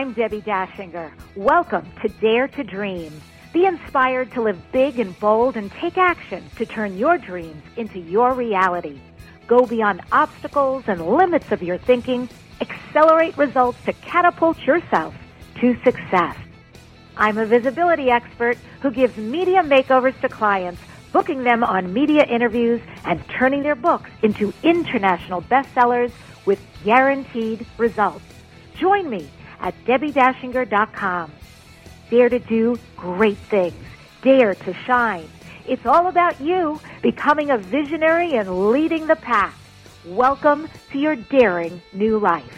I'm Debbie Dashinger. Welcome to Dare to Dream. Be inspired to live big and bold and take action to turn your dreams into your reality. Go beyond obstacles and limits of your thinking. Accelerate results to catapult yourself to success. I'm a visibility expert who gives media makeovers to clients, booking them on media interviews and turning their books into international bestsellers with guaranteed results. Join me at DebbieDashinger.com. Dare to do great things. Dare to shine. It's all about you becoming a visionary and leading the pack. Welcome to your daring new life.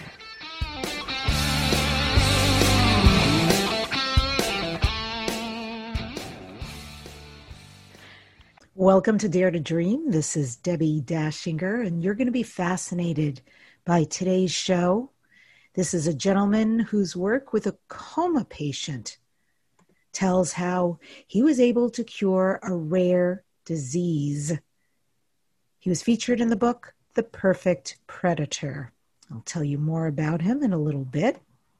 Welcome to Dare to Dream. This is Debbie Dashinger, and you're going to be fascinated by today's show. This is a gentleman whose work with a coma patient tells how he was able to cure a rare disease. He was featured in the book, The Perfect Predator. I'll tell you more about him in a little bit.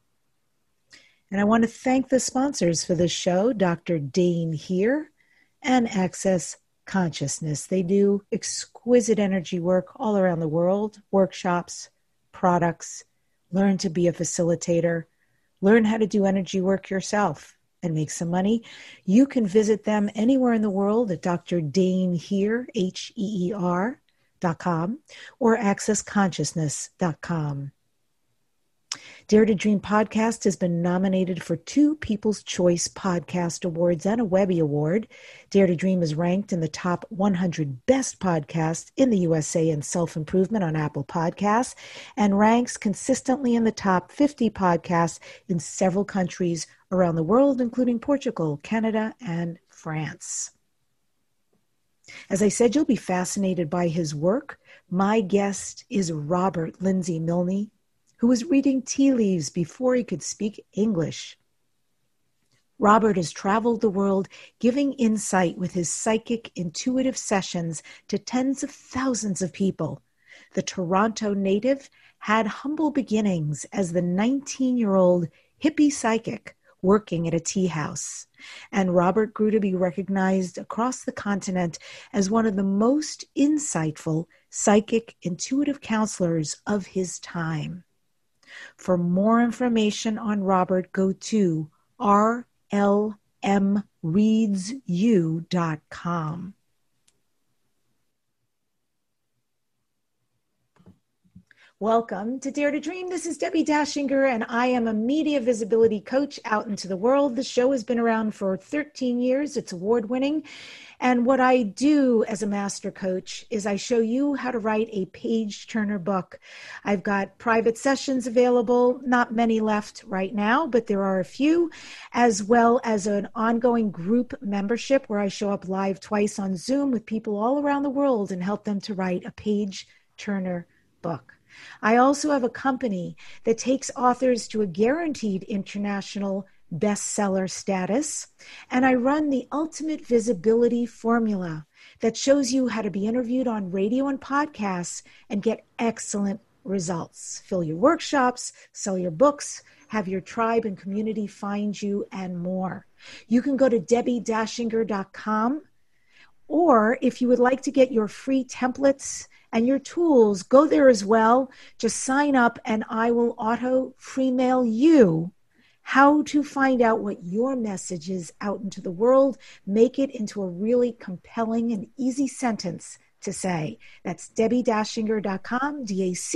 And I want to thank the sponsors for this show, Dr. Dane Heer and Access Consciousness. They do exquisite energy work all around the world, workshops, products. Learn to be a facilitator. Learn how to do energy work yourself and make some money. You can visit them anywhere in the world at Dr. Dane Heer, HEER.com, or accessconsciousness.com. Dare to Dream podcast has been nominated for 2 People's Choice Podcast Awards and a Webby Award. Dare to Dream is ranked in the top 100 best podcasts in the USA in self-improvement on Apple Podcasts and ranks consistently in the top 50 podcasts in several countries around the world, including Portugal, Canada, and France. As I said, you'll be fascinated by his work. My guest is Robert Lindsay Milne, who was reading tea leaves before he could speak English. Robert has traveled the world giving insight with his psychic intuitive sessions to tens of thousands of people. The Toronto native had humble beginnings as the 19-year-old hippie psychic working at a tea house. And Robert grew to be recognized across the continent as one of the most insightful psychic intuitive counselors of his time. For more information on Robert, go to rlmreadsyou.com. Welcome to Dare to Dream. This is Debbie Dashinger, and I am a media visibility coach out into the world. The show has been around for 13 years. It's award-winning. And what I do as a master coach is I show you how to write a page-turner book. I've got private sessions available, not many left right now, but there are a few, as well as an ongoing group membership where I show up live twice on Zoom with people all around the world and help them to write a page-turner book. I also have a company that takes authors to a guaranteed international bestseller status, and I run the Ultimate Visibility Formula that shows you how to be interviewed on radio and podcasts and get excellent results. Fill your workshops, sell your books, have your tribe and community find you, and more. You can go to DebbieDashinger.com, or if you would like to get your free templates and your tools, go there as well. Just sign up and I will auto free mail you how to find out what your message is out into the world. Make it into a really compelling and easy sentence to say. That's DebbieDashinger.com,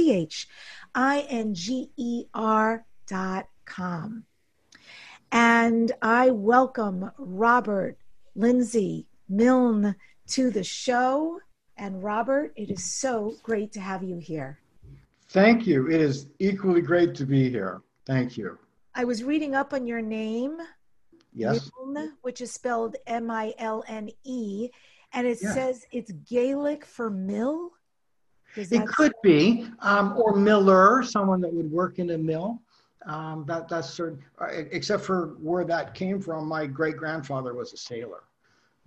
DACHINGER.com. And I welcome Robert Lindsay Milne to the show. And Robert, it is so great to have you here. Thank you. It is equally great to be here. Thank you. I was reading up on your name, yes, Milne, which is spelled Milne, and it says it's Gaelic for mill. It could be, or miller, someone that would work in a mill. That's certain, except for where that came from. My great grandfather was a sailor.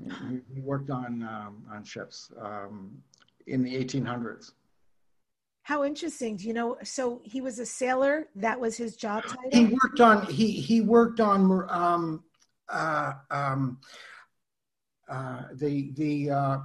He worked on ships in the 1800s. How interesting. Do you know, so he was a sailor. That was his job title? He worked on the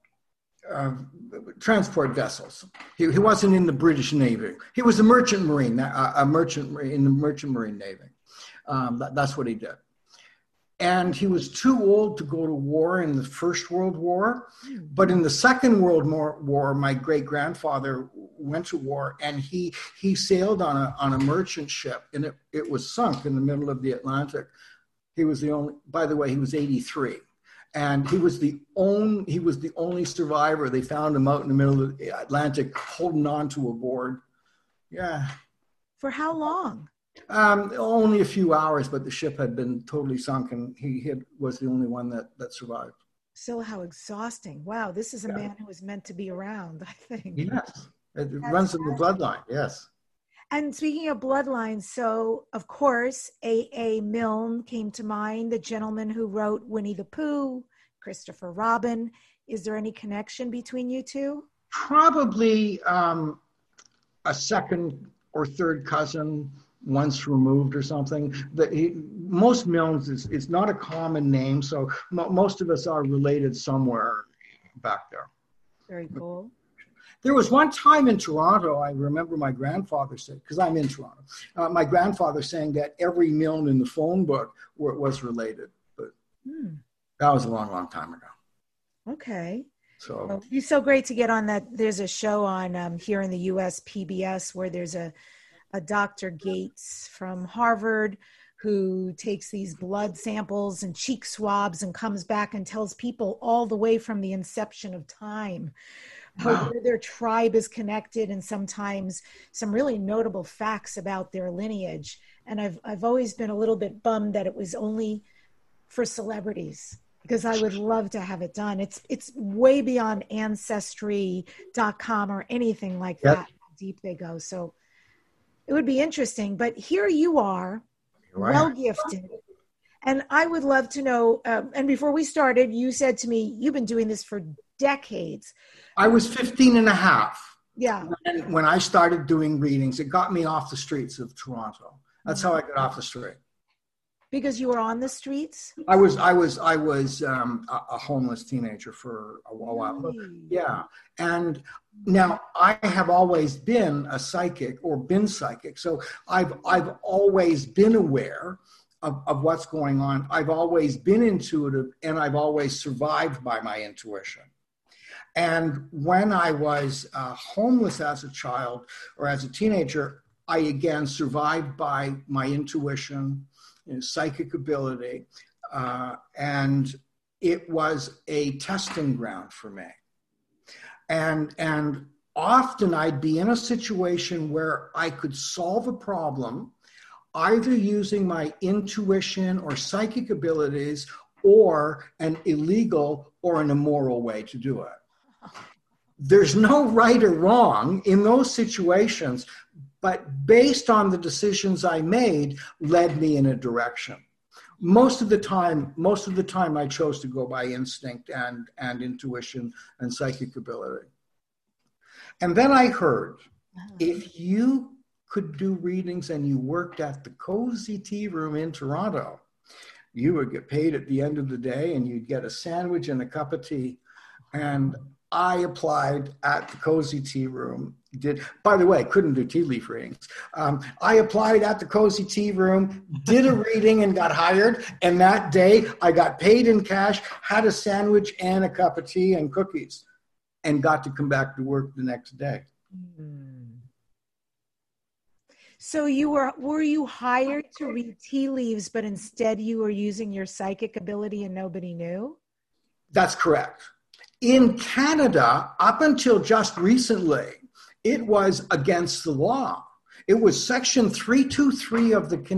transport vessels. He wasn't in the British Navy. He was a merchant marine, in the merchant marine Navy. That's what he did. And he was too old to go to war in the First World War. But in the Second World War, my great-grandfather went to war, and he sailed on a merchant ship, and it was sunk in the middle of the Atlantic. He was the only, by the way, he was 83. And he was the only survivor. They found him out in the middle of the Atlantic, holding on to a board. Yeah. For how long? Only a few hours, but the ship had been totally sunk, and he was the only one that survived. So how exhausting. Wow, this is a man who was meant to be around, I think. Yes, it runs in the bloodline, yes. And speaking of bloodlines, so of course, A.A. Milne came to mind, the gentleman who wrote Winnie the Pooh, Christopher Robin. Is there any connection between you two? Probably a second or third cousin, once removed or something. Most Milnes is not a common name, so most of us are related somewhere back there. Very cool. There was one time in Toronto, I remember my grandfather said, because I'm in Toronto, my grandfather saying that every Milne in the phone book was related, but that was a long, long time ago. Okay. So well, it's so great to get on that. There's a show on here in the U.S. PBS where there's a Dr. Gates from Harvard who takes these blood samples and cheek swabs and comes back and tells people all the way from the inception of time how their tribe is connected, and sometimes some really notable facts about their lineage. And I've always been a little bit bummed that it was only for celebrities, because I would love to have it done. It's way beyond Ancestry.com or anything like that, how deep they go. So it would be interesting. But here you are, well gifted. And I would love to know, and before we started, you said to me, you've been doing this for decades. I was 15 and a half. Yeah. When I started doing readings, it got me off the streets of Toronto. That's how I got off the street. Because you were on the streets? I was a homeless teenager for a while. Really? Yeah. And now I have always been a psychic or been psychic. So I've always been aware of what's going on. I've always been intuitive, and I've always survived by my intuition. And when I was homeless as a child or as a teenager, I again survived by my intuition and psychic ability. And it was a testing ground for me. And often I'd be in a situation where I could solve a problem either using my intuition or psychic abilities, or an illegal or an immoral way to do it. There's no right or wrong in those situations, but based on the decisions I made led me in a direction. Most of the time I chose to go by instinct and intuition and psychic ability. And then I heard, if you could do readings and you worked at the Cozy Tea Room in Toronto, you would get paid at the end of the day, and you'd get a sandwich and a cup of tea. And I applied at the Cozy Tea Room. By the way, couldn't do tea leaf readings. I applied at the Cozy Tea Room, did a reading, and got hired. And that day I got paid in cash, had a sandwich and a cup of tea and cookies, and got to come back to work the next day. So were you hired to read tea leaves, but instead you were using your psychic ability and nobody knew? That's correct. In Canada, up until just recently, it was against the law. It was section 326 of the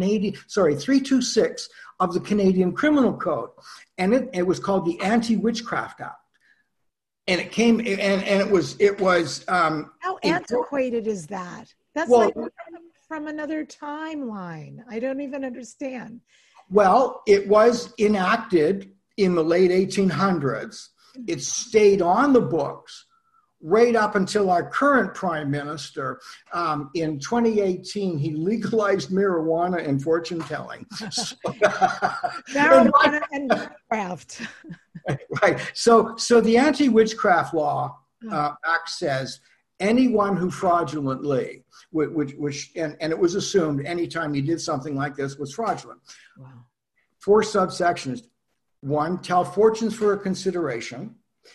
Canadian Criminal Code. And it was called the Anti-Witchcraft Act. And it came, and it was. How antiquated is that? That's like from another timeline. I don't even understand. Well, it was enacted in the late 1800s. It stayed on the books right up until our current prime minister. In 2018, he legalized marijuana and fortune telling. Marijuana and witchcraft. Right. So the Anti-Witchcraft Law Act says anyone who fraudulently, which and it was assumed anytime you did something like this was fraudulent. Wow. 4 subsections. 1, tell fortunes for a consideration.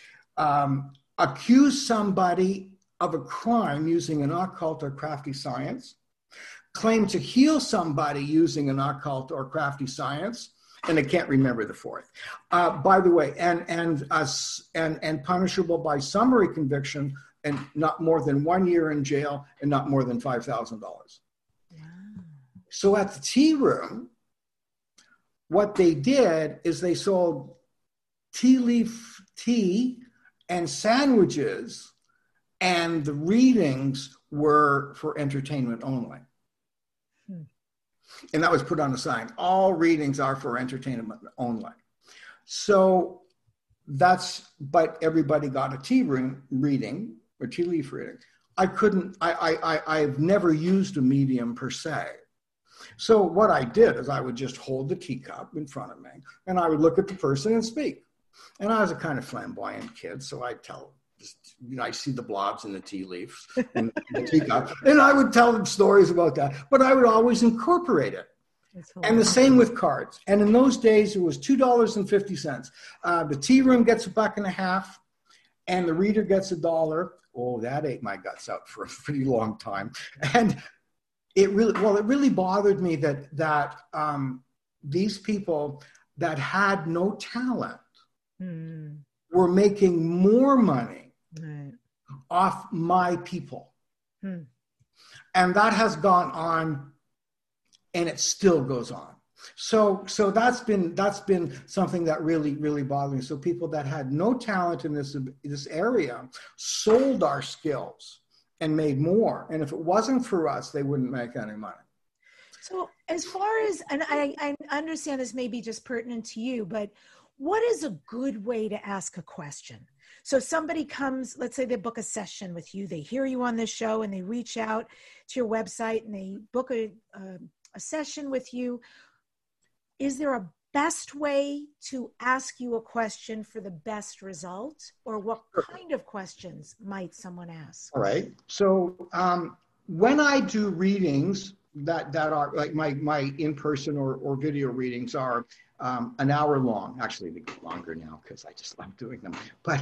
Accuse somebody of a crime using an occult or crafty science. Claim to heal somebody using an occult or crafty science. And I can't remember the 4th. By the way, and punishable by summary conviction and not more than 1 year in jail and not more than $5,000. Wow. So at the tea room, what they did is they sold tea leaf tea and sandwiches, and the readings were for entertainment only. And that was put on the sign. All readings are for entertainment only. So but everybody got a tea room reading or tea leaf reading. I've never used a medium per se. So what I did is I would just hold the teacup in front of me and I would look at the person and speak. And I was a kind of flamboyant kid, so I'd tell, I see the blobs in the tea leaves and the teacup, and I would tell them stories about that, but I would always incorporate it. And the same with cards. And in those days, it was $2.50. The tea room gets $1.50, and the reader gets $1. Oh, that ate my guts out for a pretty long time. And it really bothered me that these people that had no talent were making more money off my people. And that has gone on, and it still goes on. So that's been something that really bothered me. So people that had no talent in this area sold our skills and made more. And if it wasn't for us, they wouldn't make any money. So as far as, and I understand this may be just pertinent to you, but what is a good way to ask a question? So somebody comes, let's say they book a session with you, they hear you on this show and they reach out to your website and they book a session with you. Is there a best way to ask you a question for the best result? Or what kind of questions might someone ask? All right. So when I do readings that are like my in-person or video readings are an hour long. Actually, they get longer now because I just love doing them. But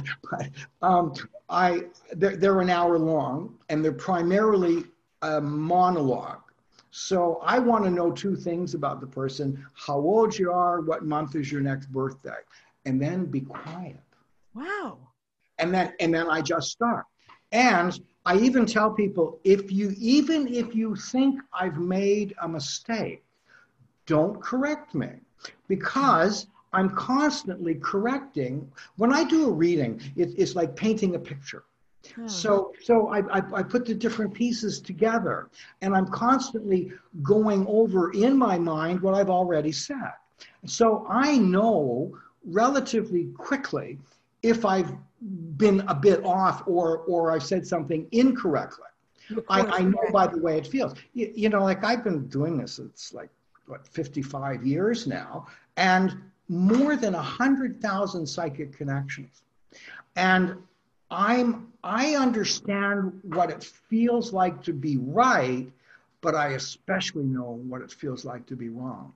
they're an hour long, and they're primarily a monologue. So I want to know 2 things about the person: how old you are, what month is your next birthday, and then be quiet. Wow. And then I just start. And I even tell people, if you think I've made a mistake, don't correct me, because I'm constantly correcting. When I do a reading, it's like painting a picture. So I put the different pieces together, and I'm constantly going over in my mind what I've already said. So I know relatively quickly if I've been a bit off or I've said something incorrectly. I know by the way it feels. You know, like I've been doing this, it's like, 55 years now, and more than 100,000 psychic connections. And I understand what it feels like to be right, but I especially know what it feels like to be wrong.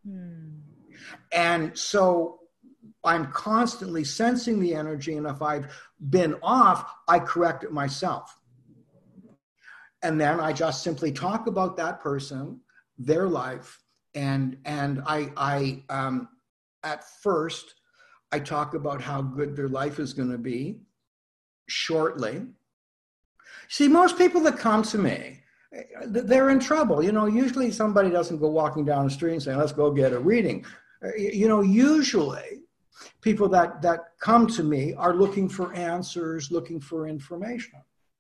And so I'm constantly sensing the energy, and if I've been off, I correct it myself. And then I just simply talk about that person, their life, and I at first I talk about how good their life is going to be shortly. See, most people that come to me, they're in trouble. You know, usually somebody doesn't go walking down the street and say, let's go get a reading. You know, usually people that come to me are looking for answers, looking for information.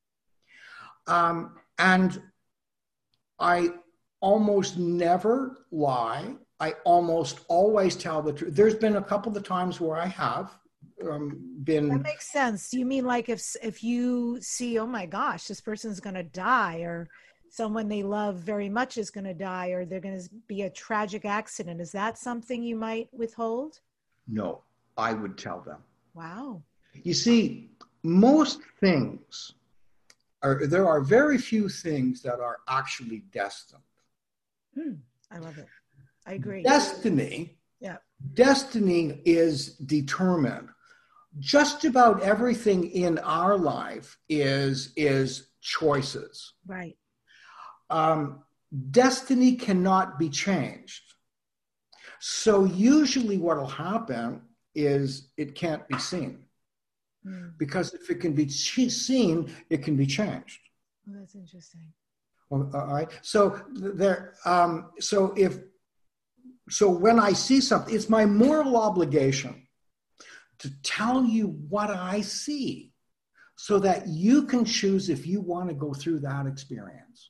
And I almost never lie. I almost always tell the truth. There's been a couple of times where I have been. That makes sense. You mean like if you see, oh my gosh, this person's going to die, or someone they love very much is going to die, or they're going to be a tragic accident, is that something you might withhold? No, I would tell them. Wow. You see, most things there are very few things that are actually destined. I love it. I agree. Destiny is determined. Just about everything in our life is choices. Right. Destiny cannot be changed. So usually what will happen is it can't be seen. Because if it can be seen, it can be changed. Oh, that's interesting. Well, all right. So when I see something, it's my moral obligation to tell you what I see so that you can choose if you want to go through that experience.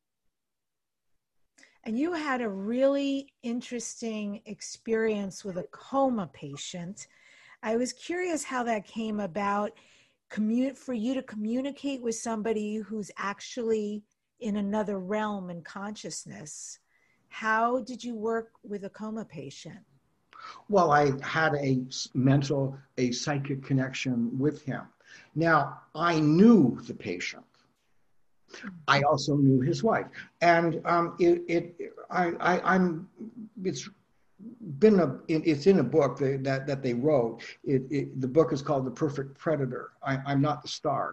And you had a really interesting experience with a coma patient. I was curious how that came about, for you to communicate with somebody who's actually in another realm in consciousness. How did you work with a coma patient? Well, I had a psychic connection with him. Now, I knew the patient. I also knew his wife, and it's in a book that they wrote. The book is called The Perfect Predator. I'm Not the Star.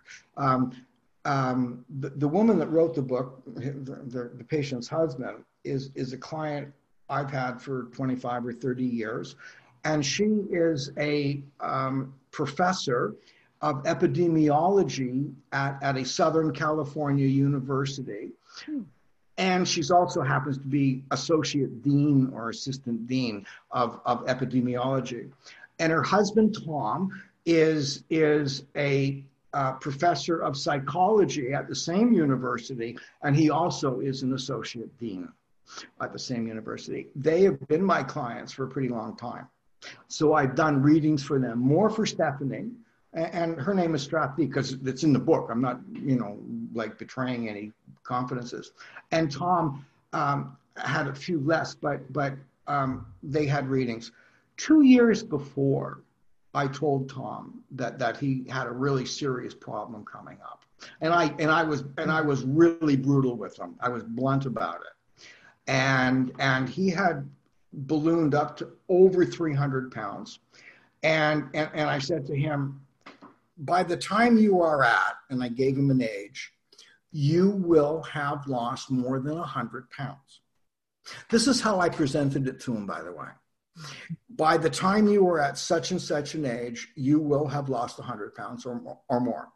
The woman that wrote the book, the patient's husband, is a client I've had for 25 or 30 years. And she is a professor of epidemiology at a Southern California university. And she's also happens to be associate dean or assistant dean of epidemiology. And her husband, Tom, is a professor of psychology at the same university. And he also is an associate dean at the same university. They have been my clients for a pretty long time. So I've done readings for them, more for Stephanie. And her name is Strathby because it's in the book. I'm not, like betraying any confidences. And Tom had a few less, but they had readings. 2 years before, I told Tom that he had a really serious problem coming up, and I was really brutal with him. I was blunt about it, and he had ballooned up to over 300 pounds, and I said to him, by the time you are at, and I gave him an age, you will have lost more than 100 pounds. This is how I presented it to him, by the way. By the time you are at such and such an age, you will have lost 100 pounds or more.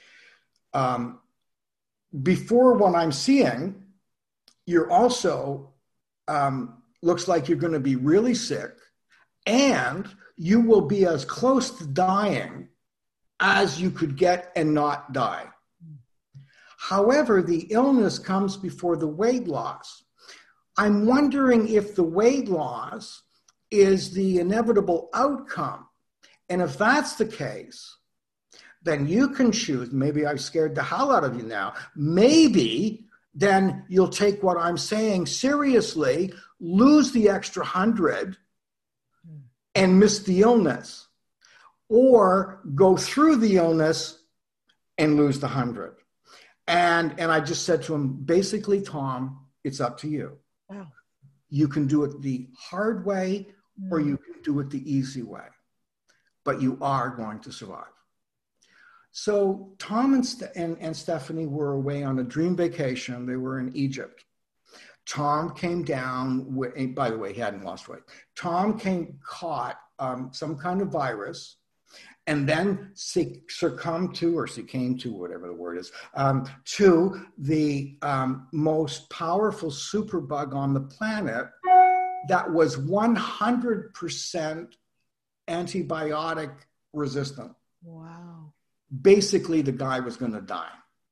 Before what I'm seeing, you're also, looks like you're going to be really sick, and you will be as close to dying as you could get and not die. However, the illness comes before the weight loss. I'm wondering if the weight loss is the inevitable outcome. And if that's the case, then you can choose. Maybe I've scared the hell out of you now. Maybe then you'll take what I'm saying seriously, lose the extra 100 and miss the illness, or go through the illness and lose the 100. And I just said to him, basically, Tom, it's up to you. Wow. You can do it the hard way or you can do it the easy way, but you are going to survive. So Tom and Stephanie were away on a dream vacation. They were in Egypt. Tom came down with, by the way, he hadn't lost weight. Tom caught some kind of virus, and then succumbed to, or succumbed to, whatever the word is, to the most powerful superbug on the planet that was 100% antibiotic resistant. Wow. Basically, the guy was going to die.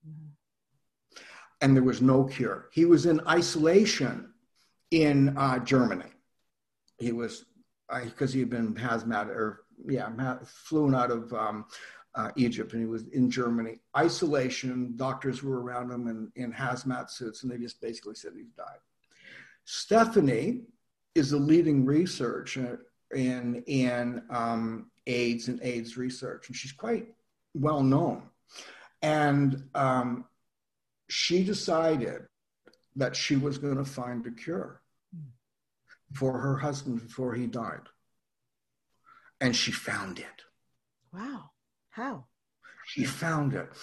And there was no cure. He was in isolation in Germany. He was, because he had been flown out of Egypt, and he was in Germany. Isolation, doctors were around him in hazmat suits, and they just basically said he's died. Stephanie is a leading researcher in AIDS and AIDS research, and she's quite well known. And she decided that she was going to find a cure for her husband before he died. And she found it. Wow. How? She found it.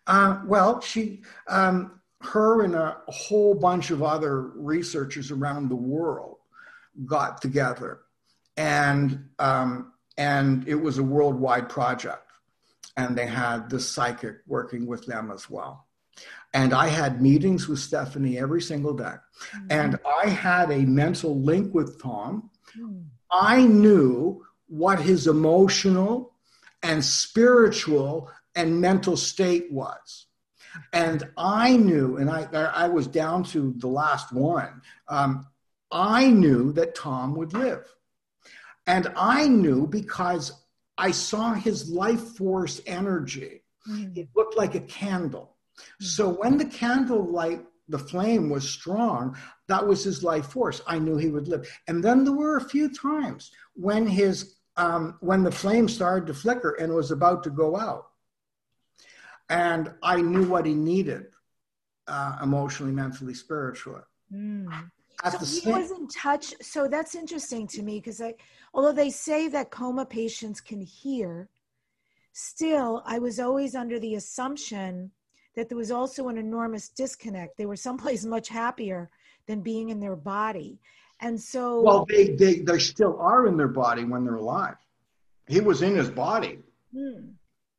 Her and a whole bunch of other researchers around the world got together, and it was a worldwide project. And they had the psychic working with them as well. And I had meetings with Stephanie every single day. Mm-hmm. And I had a mental link with Tom. Mm-hmm. I knew what his emotional and spiritual and mental state was. And I knew, and I was down to the last one, I knew that Tom would live. And I knew because I saw his life force energy. Mm-hmm. It looked like a candle. Mm-hmm. So when the candle light, the flame was strong, that was his life force. I knew he would live. And then there were a few times when when the flame started to flicker and was about to go out. And I knew what he needed, emotionally, mentally, spiritually. Mm. So he was in touch. So that's interesting to me because although they say that coma patients can hear, still I was always under the assumption that there was also an enormous disconnect. They were someplace much happier than being in their body. And so... Well, they still are in their body when they're alive. He was in his body. Hmm.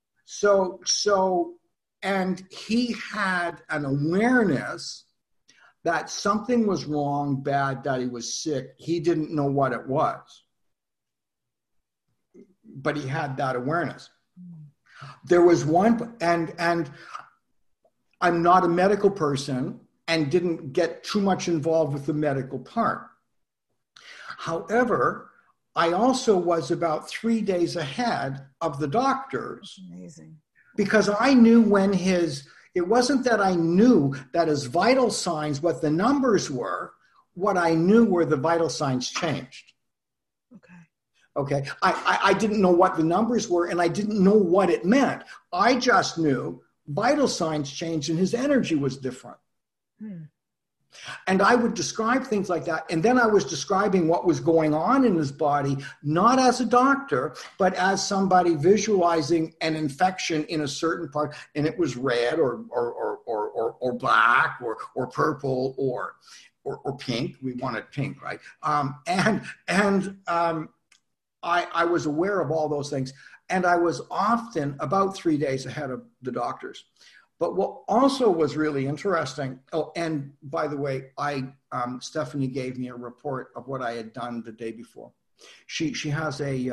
And he had an awareness that something was wrong, bad, that he was sick. He didn't know what it was. But he had that awareness. There was one, and I'm not a medical person and didn't get too much involved with the medical part. However, I also was about 3 days ahead of the doctors. Amazing. Because I knew when it wasn't that I knew that his vital signs, what the numbers were, what I knew were the vital signs changed. Okay. I didn't know what the numbers were and I didn't know what it meant. I just knew vital signs changed and his energy was different. And I would describe things like that. And then I was describing what was going on in his body, not as a doctor, but as somebody visualizing an infection in a certain part. And it was red or black or purple or pink. We wanted pink, right? I was aware of all those things. And I was often about 3 days ahead of the doctors. But what also was really interesting, and by the way, Stephanie gave me a report of what I had done the day before. She has a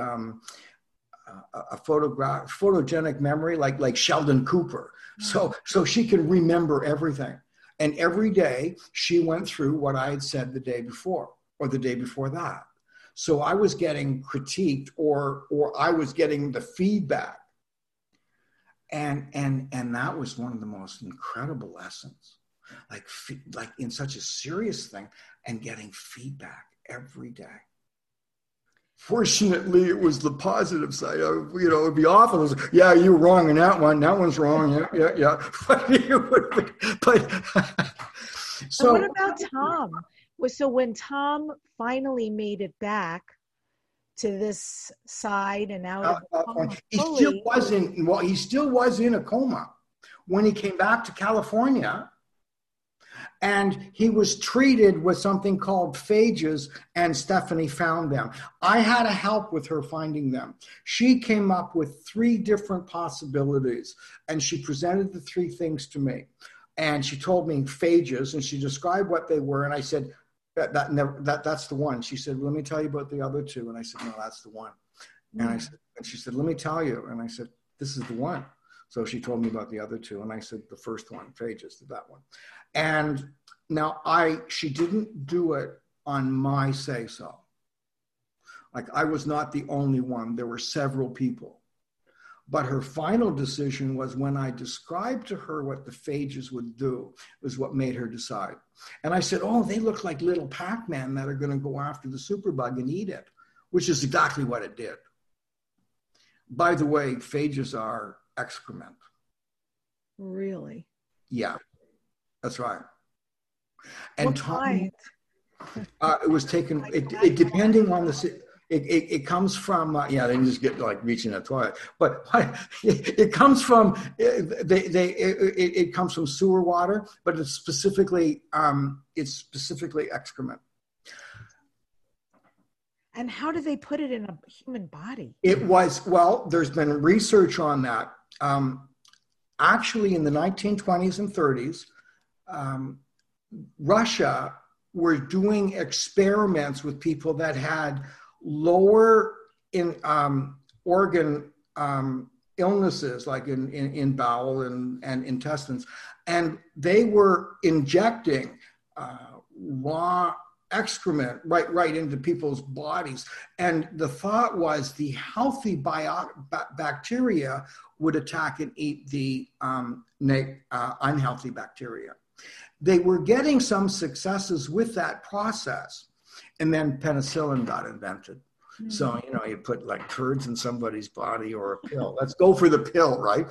photogenic memory like Sheldon Cooper. So she can remember everything. And every day she went through what I had said the day before or the day before that. So I was getting critiqued or I was getting the feedback. And that was one of the most incredible lessons, like in such a serious thing and getting feedback every day. Fortunately, it was the positive side. It'd be awful. It was, yeah, you were wrong in that one. That one's wrong. Yeah. So what about Tom? So when Tom finally made it back to this side and out of the coma, he still was in a coma when he came back to California, and he was treated with something called phages, and Stephanie found them. I had to help with her finding them. She came up with 3 different possibilities, and she presented the 3 things to me, and she told me phages, and she described what they were, and I said, that's the one. She said, well, let me tell you about the other 2. And I said, no, that's the one. And she said, let me tell you. And I said, this is the one. So she told me about the other 2. And I said, the first one, phages, that one. And now she didn't do it on my say-so. Like I was not the only one. There were several people. But her final decision was when I described to her what the phages would do, was what made her decide. And I said, oh, they look like little Pac-Man that are going to go after the superbug and eat it, which is exactly what it did. By the way, phages are excrement. Really? Yeah, that's right. And Tom, it was taken, it depending on the... It comes from, they just get like reaching the toilet, but it comes from, it comes from sewer water, but it's specifically excrement. And how do they put it in a human body? There's been research on that. Actually in the 1920s and 30s, Russia were doing experiments with people that had lower in organ illnesses, like in bowel and intestines, and they were injecting raw excrement right into people's bodies. And the thought was the healthy bacteria would attack and eat the unhealthy bacteria. They were getting some successes with that process. And then penicillin got invented. Mm-hmm. So, you put like turds in somebody's body or a pill. Let's go for the pill, right?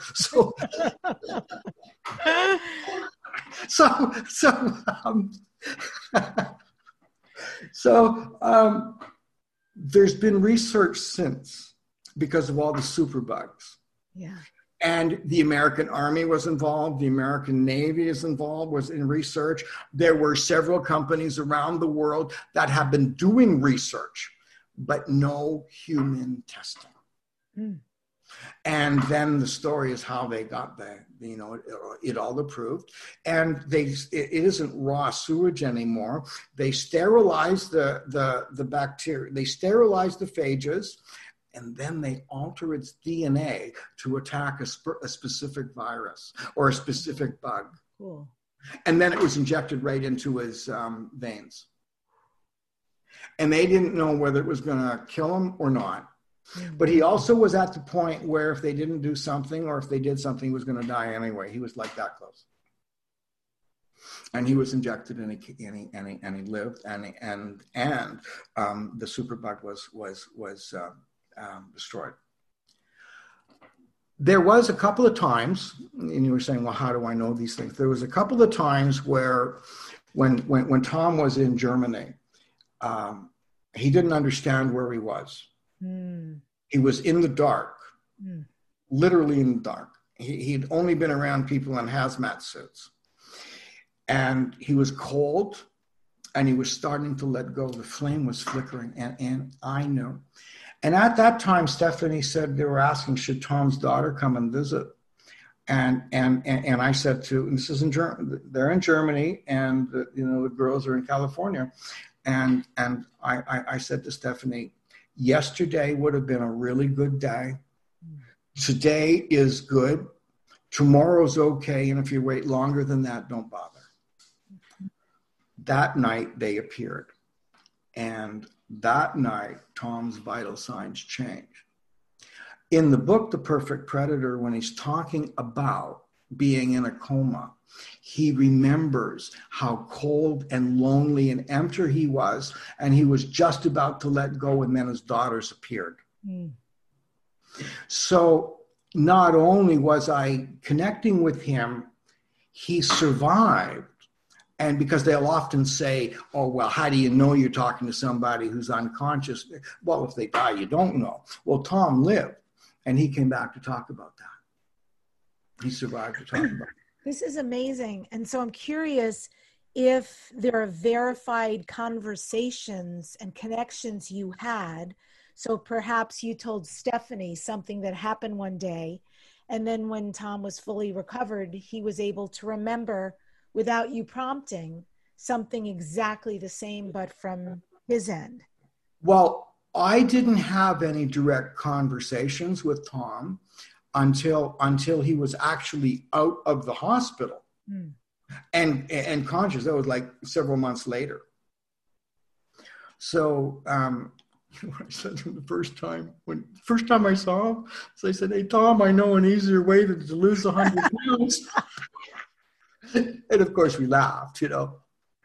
There's been research since because of all the superbugs. Yeah. And the American Army was involved. The American Navy was in research. There were several companies around the world that have been doing research, but no human testing. Mm. And then the story is how they got it all approved. And it isn't raw sewage anymore. They sterilized the bacteria. They sterilized the phages. And then they alter its DNA to attack a specific virus or a specific bug. Cool. And then it was injected right into his veins. And they didn't know whether it was going to kill him or not. Mm-hmm. But he also was at the point where if they didn't do something or if they did something, he was going to die anyway. He was like that close. And he was injected and he lived and the superbug was destroyed. There was a couple of times, and you were saying, well, how do I know these things? There was a couple of times where when Tom was in Germany, he didn't understand where he was. Mm. He was in the dark, literally in the dark. He'd only been around people in hazmat suits. And he was cold, and he was starting to let go. The flame was flickering, and I knew. And at that time, Stephanie said they were asking, should Tom's daughter come and visit? And I said and this is in Germany, they're in Germany, and the girls are in California. And I said to Stephanie, yesterday would have been a really good day. Today is good. Tomorrow's okay. And if you wait longer than that, don't bother. That night they appeared. And that night, Tom's vital signs changed. In the book, The Perfect Predator, when he's talking about being in a coma, he remembers how cold and lonely and empty he was, and he was just about to let go, and then his daughters appeared. Mm. So not only was I connecting with him, he survived. And because they'll often say, oh, well, how do you know you're talking to somebody who's unconscious? Well, if they die, you don't know. Well, Tom lived, and he came back to talk about that. He survived to talk about it. This is amazing. And so I'm curious if there are verified conversations and connections you had. So perhaps you told Stephanie something that happened one day, and then when Tom was fully recovered, he was able to remember without you prompting something exactly the same, but from his end. Well, I didn't have any direct conversations with Tom until he was actually out of the hospital and conscious. That was like several months later. So You know what I said to him the first time I saw him? So I said, "Hey, Tom, I know an easier way to lose 100 pounds." And of course we laughed, you know.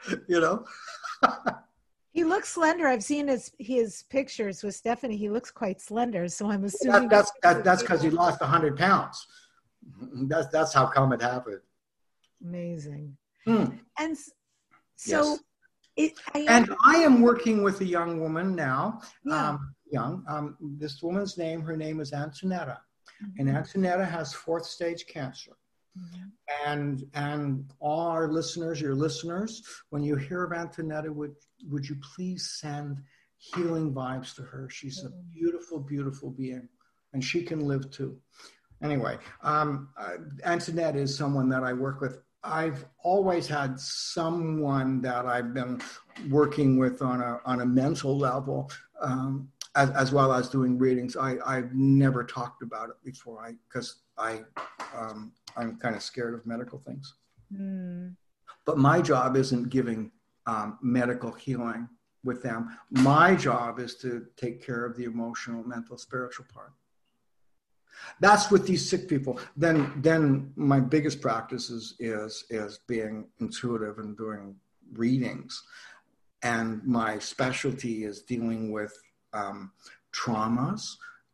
He looks slender. I've seen his pictures with Stephanie. He looks quite slender. So I'm assuming that's because he lost 100 pounds. That's how come it happened. Amazing. Hmm. And so, yes. I am working with a young woman now. Yeah. This woman's her name is Antonetta, Mm-hmm. and Antonetta has 4th stage cancer. Mm-hmm. And all our listeners, your listeners, when you hear of Antonetta, would you please send healing vibes to her? She's a beautiful, beautiful being, and she can live too. Anyway, Antonetta is someone that I work with. I've always had someone that I've been working with on a mental level, as well as doing readings. I've never talked about it before, because I'm kind of scared of medical things. Mm. But my job isn't giving medical healing with them. My job is to take care of the emotional, mental, spiritual part. That's with these sick people. Then my biggest practice is being intuitive and doing readings. And my specialty is dealing with traumas,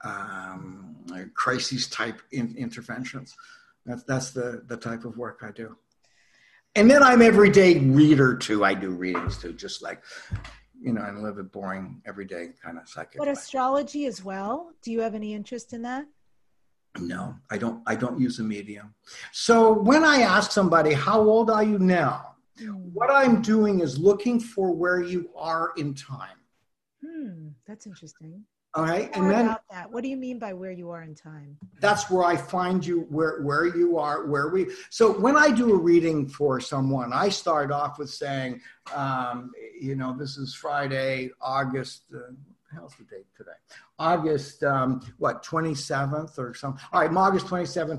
crises type interventions. That's the type of work I do. And then I'm everyday reader too. I do readings too, just like, I live a boring everyday kind of psychic But life. Astrology as well? Do you have any interest in that? No, I don't use a medium. So when I ask somebody, how old are you now? What I'm doing is looking for where you are in time. That's interesting. All right. And then about that, what do you mean by where you are in time? That's where I find you, where you are, so when I do a reading for someone, I start off with saying, this is Friday, August, how's the date today? August, 27th or something. All right, August 27th,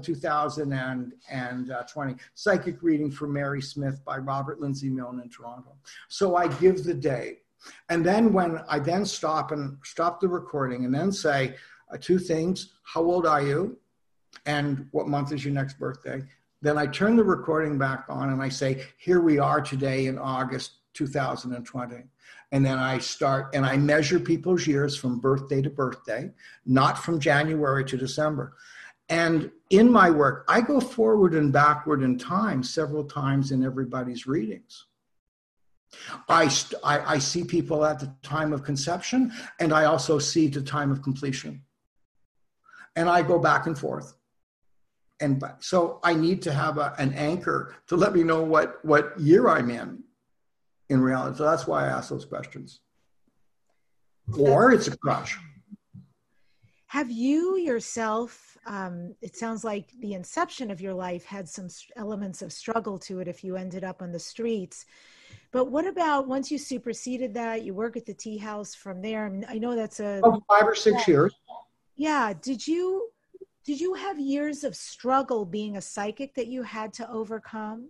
2020. Psychic reading for Mary Smith by Robert Lindsay Milne in Toronto. So I give the date. And then when I then stop the recording and then say 2 things, how old are you? And what month is your next birthday? Then I turn the recording back on and I say, here we are today in August 2020. And then I start and I measure people's years from birthday to birthday, not from January to December. And in my work, I go forward and backward in time several times in everybody's readings. I see people at the time of conception, and I also see the time of completion. And I go back and forth. And so I need to have an anchor to let me know what year I'm in reality. So that's why I ask those questions. Or it's a crush. Have you yourself, it sounds like the inception of your life had some elements of struggle to it if you ended up on the streets. But what about once you superseded that, you work at the tea house from there? I know that's 5 or 6 years. Yeah. Did you have years of struggle being a psychic that you had to overcome?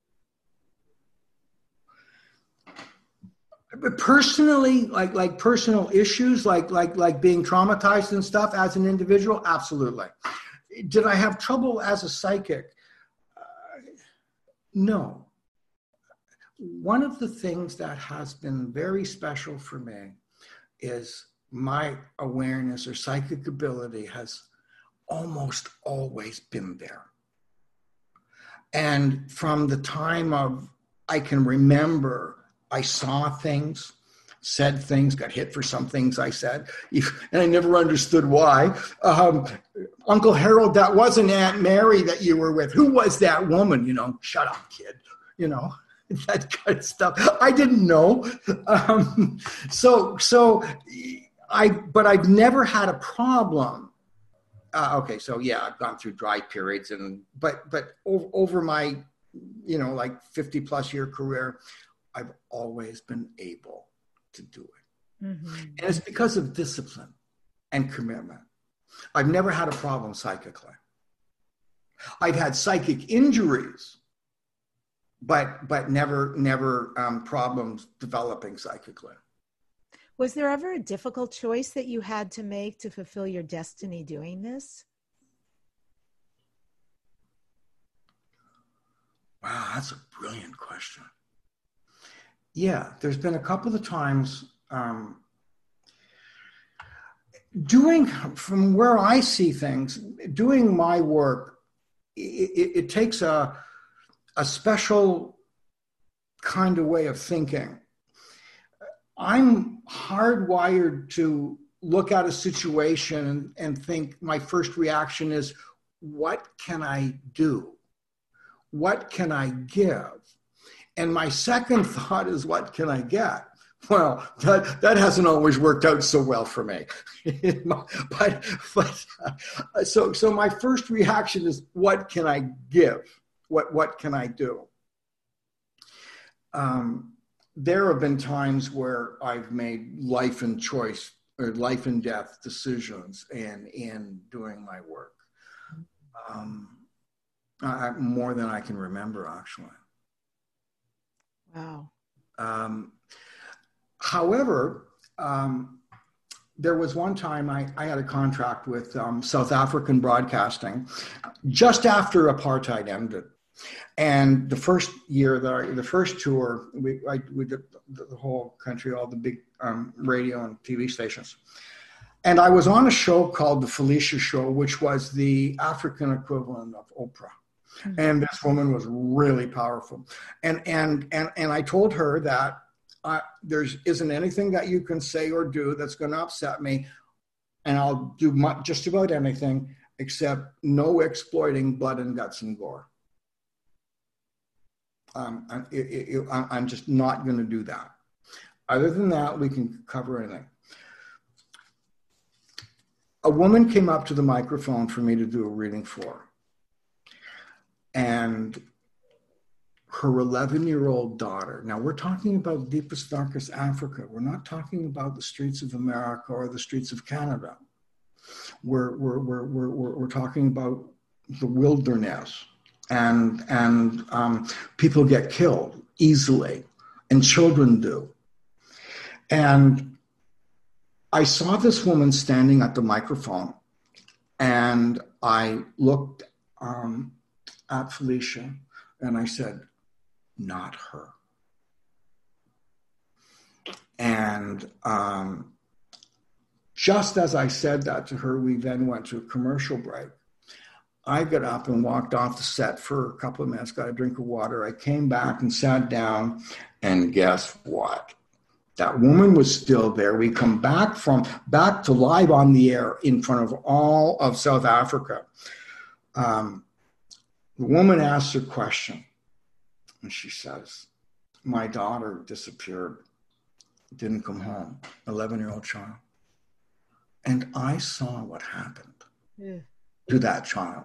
But personally, like personal issues, like being traumatized and stuff as an individual, absolutely. Did I have trouble as a psychic? No. One of the things that has been very special for me is my awareness or psychic ability has almost always been there. And from the time I can remember, I saw things, said things, got hit for some things I said, and I never understood why. Uncle Harold, that wasn't Aunt Mary that you were with. Who was that woman? Shut up, kid. That kind of stuff. I didn't know. But I've never had a problem. I've gone through dry periods but over my, 50 plus year career, I've always been able to do it. Mm-hmm. And it's because of discipline and commitment. I've never had a problem psychically. I've had psychic injuries, but never problems developing psychically. Was there ever a difficult choice that you had to make to fulfill your destiny doing this? Wow, that's a brilliant question. Yeah, there's been a couple of times from where I see things, doing my work, it takes a special kind of way of thinking. I'm hardwired to look at a situation and think my first reaction is, what can I do? What can I give? And my second thought is, what can I get? Well, that hasn't always worked out so well for me. So my first reaction is, what can I give? What can I do? There have been times where I've made life and choice or life and death decisions in doing my work. More than I can remember, actually. Wow. However, there was one time I had a contract with South African Broadcasting just after apartheid ended. And the first year, the first tour, we did the whole country, all the big radio and TV stations. And I was on a show called The Felicia Show, which was the African equivalent of Oprah. And this woman was really powerful. And I told her that there isn't anything that you can say or do that's going to upset me. And I'll do just about anything except no exploiting blood and guts and gore. I'm just not going to do that. Other than that, we can cover anything. A woman came up to the microphone for me to do a reading for. And her 11-year-old daughter, now we're talking about deepest, darkest Africa. We're not talking about the streets of America or the streets of Canada. We're talking about the wilderness. And people get killed easily, and children do. And I saw this woman standing at the microphone, and I looked at Felicia, and I said, not her. And just as I said that to her, we then went to a commercial break. I got up and walked off the set for a couple of minutes, got a drink of water. I came back and sat down, and guess what? That woman was still there. We come back to live on the air in front of all of South Africa. The woman asks her question, and she says, my daughter disappeared, didn't come home, 11-year-old child. And I saw what happened to that child.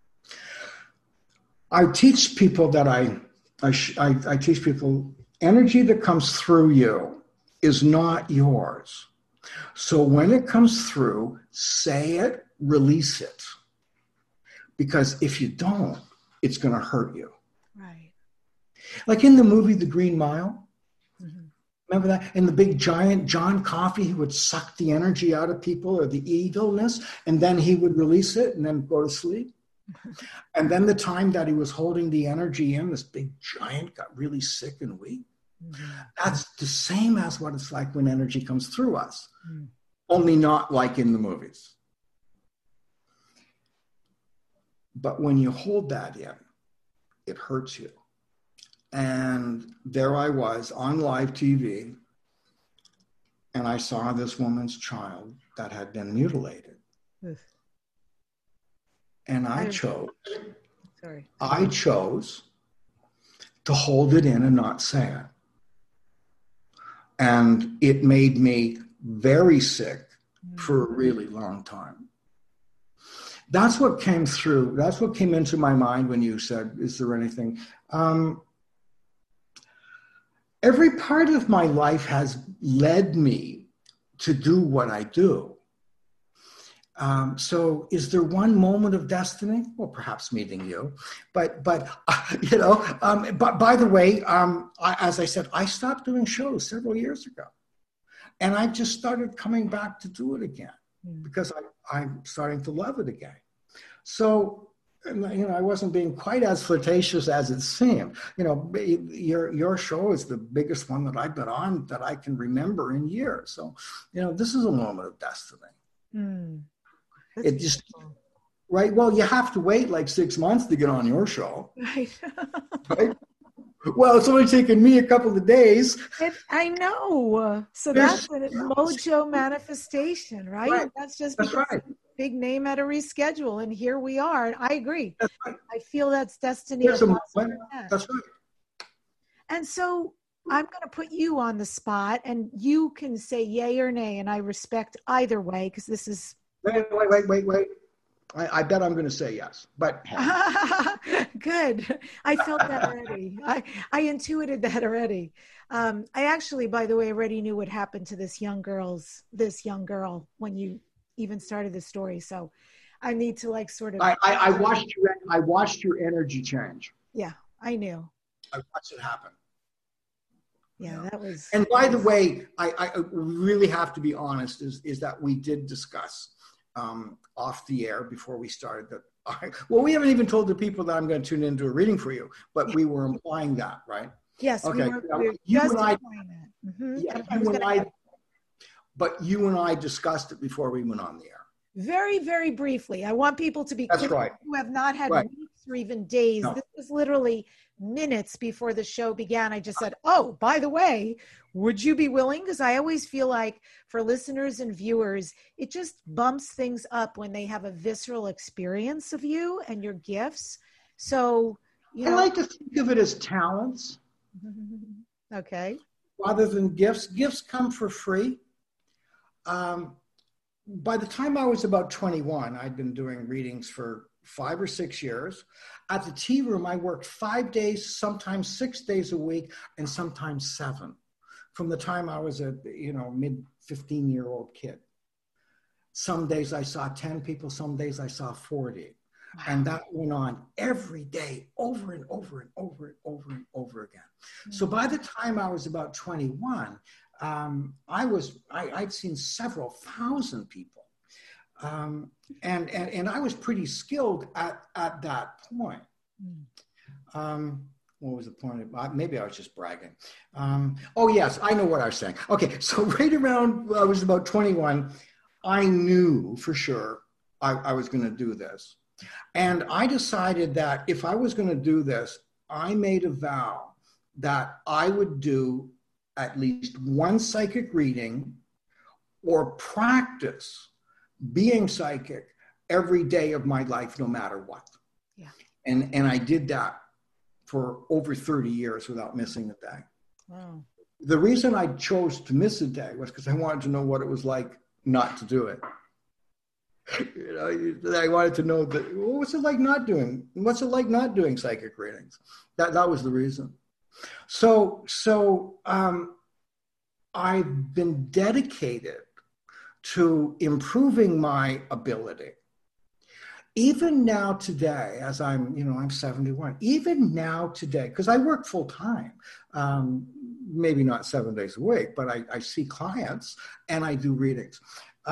I teach people that I teach people energy that comes through you is not yours. So when it comes through, say it, release it. Because if you don't, it's going to hurt you. Right. Like in the movie The Green Mile. Mm-hmm. Remember that? And the big giant John Coffey, he would suck the energy out of people or the evilness, and then he would release it and then go to sleep. And then the time that he was holding the energy in, this big giant got really sick and weak. Mm-hmm. That's the same as what it's like when energy comes through us, only not like in the movies. But when you hold that in, it hurts you. And there I was on live TV, and I saw this woman's child that had been mutilated. Yes. And I chose to hold it in and not say it. And it made me very sick for a really long time. That's what came through. That's what came into my mind when you said, is there anything? Every part of my life has led me to do what I do. So is there one moment of destiny? Well, perhaps meeting you, but by the way, as I said, I stopped doing shows several years ago. And I just started coming back to do it again because I'm starting to love it again. So, I wasn't being quite as flirtatious as it seemed. Your show is the biggest one that I've been on that I can remember in years. So, this is a moment of destiny. It just, right? Well, you have to wait like 6 months to get on your show. Right. Right? Well, it's only taken me a couple of days. I know. So that's a mojo manifestation, right? That's just because right. Big name at a reschedule, and here we are. I agree. That's right. I feel that's destiny. That's right. And so I'm going to put you on the spot, and you can say yay or nay, and I respect either way because this is. Wait. I bet I'm going to say yes, but. Good. I felt that already. I intuited that already. I actually, by the way, already knew what happened to this young girl when you even started the story. So I need to sort of. I watched your energy change. Yeah, I knew. I watched it happen. Yeah, that was. And by the way, I really have to be honest, is that we did discuss off the air before we started that. Well, we haven't even told the people that I'm going to tune into a reading for you, but we were implying that, right? Yes. Okay. You and I. Mm-hmm. Yeah, but you and I discussed it before we went on the air. Very, very briefly. I want people to be clear right. who have not had weeks or even days. No. This was literally minutes before the show began. I just said, oh, by the way, would you be willing? Because I always feel like for listeners and viewers, it just bumps things up when they have a visceral experience of you and your gifts. So, I like to think of it as talents. Okay. Rather than gifts. Gifts come for free. By the time I was about 21, I'd been doing readings for 5 or 6 years. At the tea room, I worked 5 days, sometimes 6 days a week, and sometimes 7. From the time I was a mid 15-year-old kid. Some days I saw 10 people, some days I saw 40. Wow. And that went on every day, over and over and over and over and over again. Mm-hmm. So by the time I was about 21, I'd seen several thousand people. And I was pretty skilled at that point. What was the point? Maybe I was just bragging. Oh, yes, I know what I was saying. Okay, so right around I was about 21, I knew for sure I was going to do this. And I decided that if I was going to do this, I made a vow that I would do at least one psychic reading or practice being psychic every day of my life, no matter what. Yeah. And I did that for over 30 years without missing a day. Wow. The reason I chose to miss a day was because I wanted to know what it was like not to do it. I wanted to know what's it like not doing psychic readings? That was the reason. So I've been dedicated to improving my ability. Even now today, as I'm 71, even now today, because I work full time, maybe not 7 days a week, but I see clients and I do readings.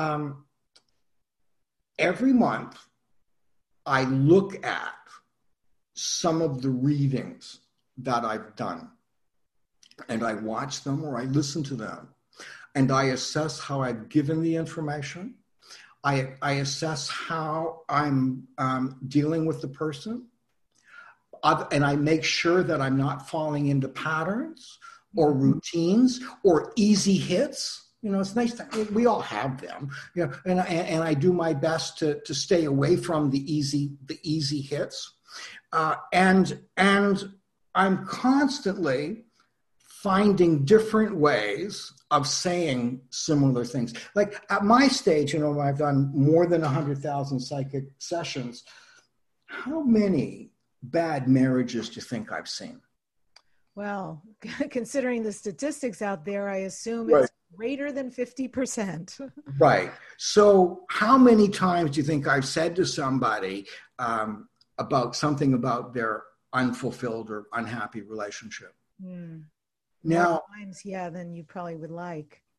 Every month, I look at some of the readings that I've done, and I watch them or I listen to them, and I assess how I've given the information. I assess how I'm dealing with the person, and I make sure that I'm not falling into patterns or routines or easy hits. It's nice we all have them, and I do my best to stay away from the easy hits, and I'm constantly finding different ways of saying similar things. Like at my stage, I've done more than 100,000 psychic sessions. How many bad marriages do you think I've seen? Well, considering the statistics out there, I assume it's greater than 50%. Right. So how many times do you think I've said to somebody about something about their unfulfilled or unhappy relationship? Now, more times, than you probably would like.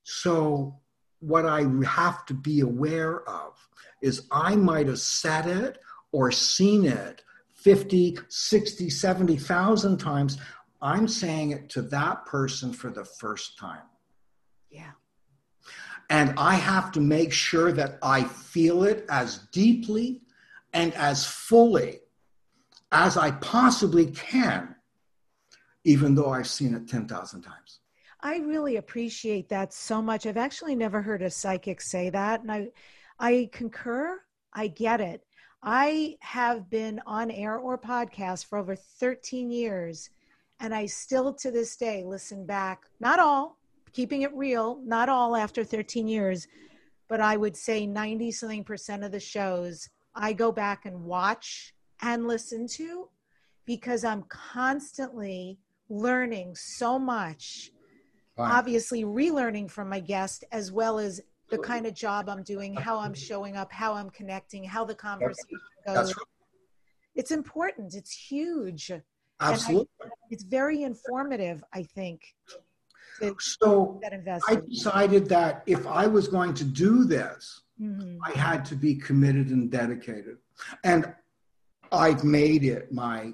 So what I have to be aware of is I might have said it or seen it 50, 60, 70,000 times. I'm saying it to that person for the first time. Yeah. And I have to make sure that I feel it as deeply and as fully as I possibly can, even though I've seen it 10,000 times. I really appreciate that so much. I've actually never heard a psychic say that. And I concur. I get it. I have been on air or podcast for over 13 years, and I still to this day listen back, not all, keeping it real, not all after 13 years, but I would say 90 something % of the shows I go back and watch and listen to because I'm constantly learning so much. Right. Obviously relearning from my guest, as well as the kind of job I'm doing, how I'm showing up, how I'm connecting, how the conversation goes. That's right. It's important. It's huge. Absolutely. It's very informative, I think. So I decided that if I was going to do this, I had to be committed and dedicated. And I've made it my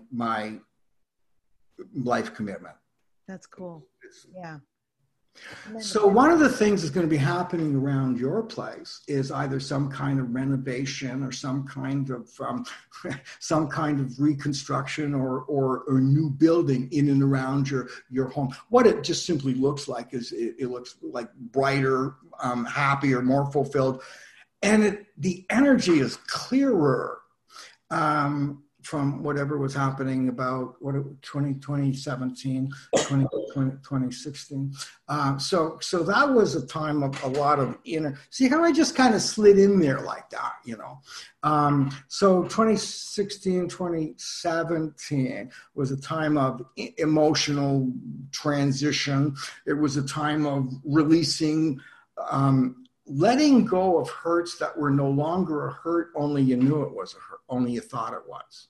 life commitment. That's cool. Yeah. So one of the things that's going to be happening around your place is either some kind of renovation or some kind of reconstruction or new building in and around your home. What it just simply looks like is it looks like brighter, happier, more fulfilled, and the energy is clearer. From whatever was happening about 2017, 2016. So that was a time of a lot of inner, see how I just kind of slid in there like that, you know. So 2016, 2017 was a time of emotional transition. It was a time of releasing, letting go of hurts that were no longer a hurt, only you knew it was a hurt, only you thought it was.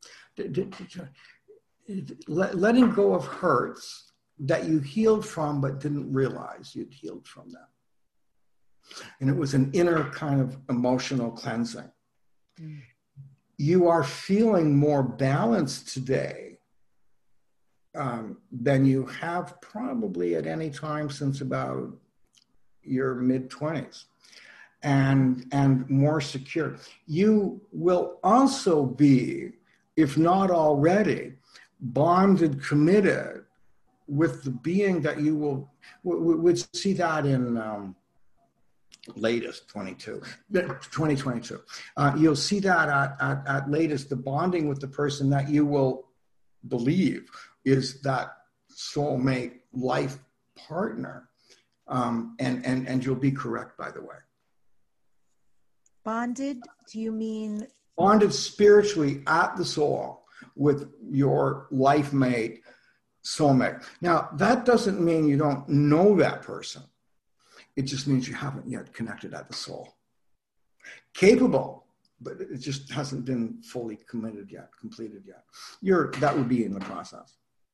Letting go of hurts that you healed from but didn't realize you'd healed from them. And it was an inner kind of emotional cleansing. You are feeling more balanced today than you have probably at any time since about your mid-20s, and more secure. You will also be, if not already, bonded, committed with the being that you will, would see that in latest 2022. You'll see that at latest, the bonding with the person that you will believe is that soulmate life partner. And you'll be correct, by the way. Bonded, do you mean? Bonded spiritually at the soul with your life mate, soulmate. Now, that doesn't mean you don't know that person. It just means you haven't yet connected at the soul. Capable, but it just hasn't been fully completed yet. That would be in the process.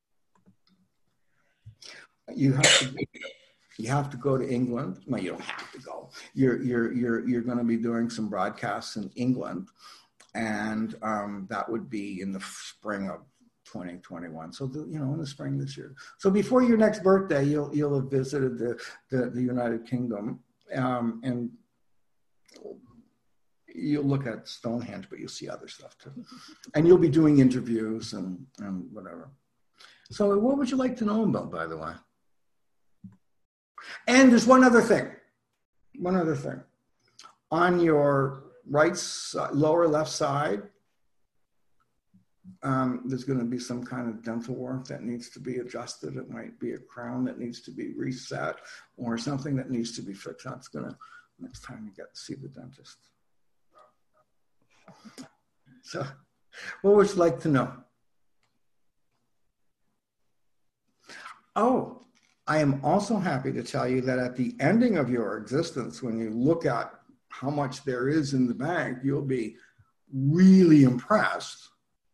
You have to go to England. Well, you don't have to go. You're going to be doing some broadcasts in England, and that would be in the spring of 2021. So in the spring this year. So before your next birthday, you'll have visited the United Kingdom, and you'll look at Stonehenge, but you'll see other stuff too, and you'll be doing interviews and whatever. So what would you like to know about, by the way? And there's one other thing. On your right side, lower left side, there's going to be some kind of dental work that needs to be adjusted. It might be a crown that needs to be reset or something that needs to be fixed. That's going to, next time you get to see the dentist. So what would you like to know? Oh, I am also happy to tell you that at the ending of your existence, when you look at how much there is in the bank, you'll be really impressed.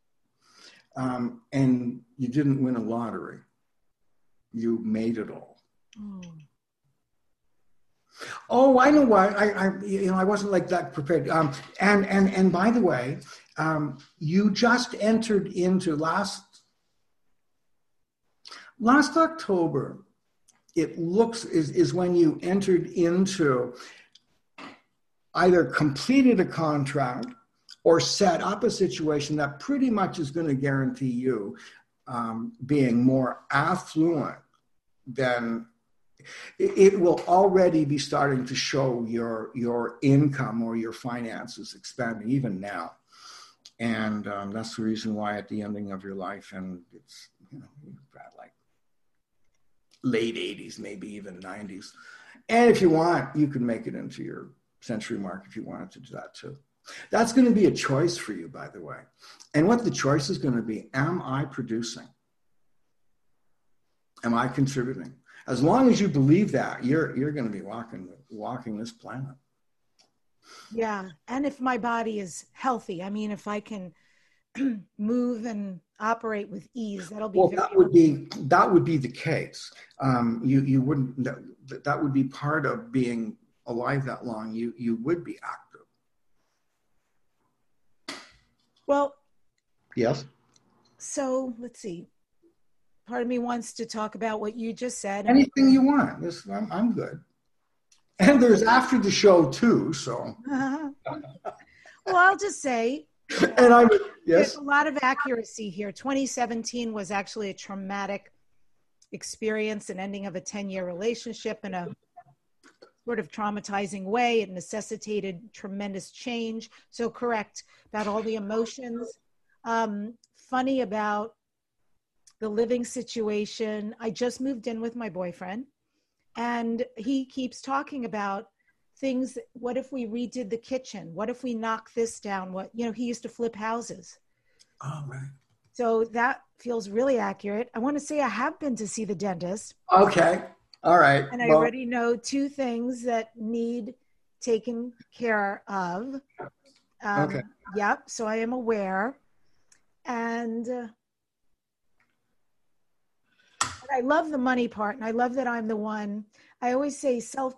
And you didn't win a lottery. You made it all. Oh, I know why. I wasn't like that prepared. And by the way, you just entered into last October. It looks is when you entered into either completed a contract or set up a situation that pretty much is going to guarantee you being more affluent than it will already be starting to show your income or your finances expanding even now. And that's the reason why at the ending of your life, and it's, you've got like late 80s, maybe even 90s. And if you want, you can make it into your century mark if you wanted to do that too. That's going to be a choice for you, by the way. And what the choice is going to be, am I producing? Am I contributing? As long as you believe that, you're going to be walking this planet. Yeah. And if my body is healthy, I mean, if I can move and operate with ease, that'll be that would be the case. You wouldn't, that would be part of being alive that long. You would be active. Well, yes. So let's see. Part of me wants to talk about what you just said. Anything you want. I'm good. And there's after the show too. So. Well, I'll just say. And there's a lot of accuracy here. 2017 was actually a traumatic experience, an ending of a 10-year relationship in a sort of traumatizing way. It necessitated tremendous change. So correct about all the emotions. Funny about the living situation. I just moved in with my boyfriend, and he keeps talking about things. What if we redid the kitchen? What if we knock this down? He used to flip houses. Oh, right. So that feels really accurate. I want to say I have been to see the dentist. Okay. All right. And I already know 2 things that need taken care of. Okay. Yep. So I am aware. And I love the money part. And I love that I'm the one. I always say self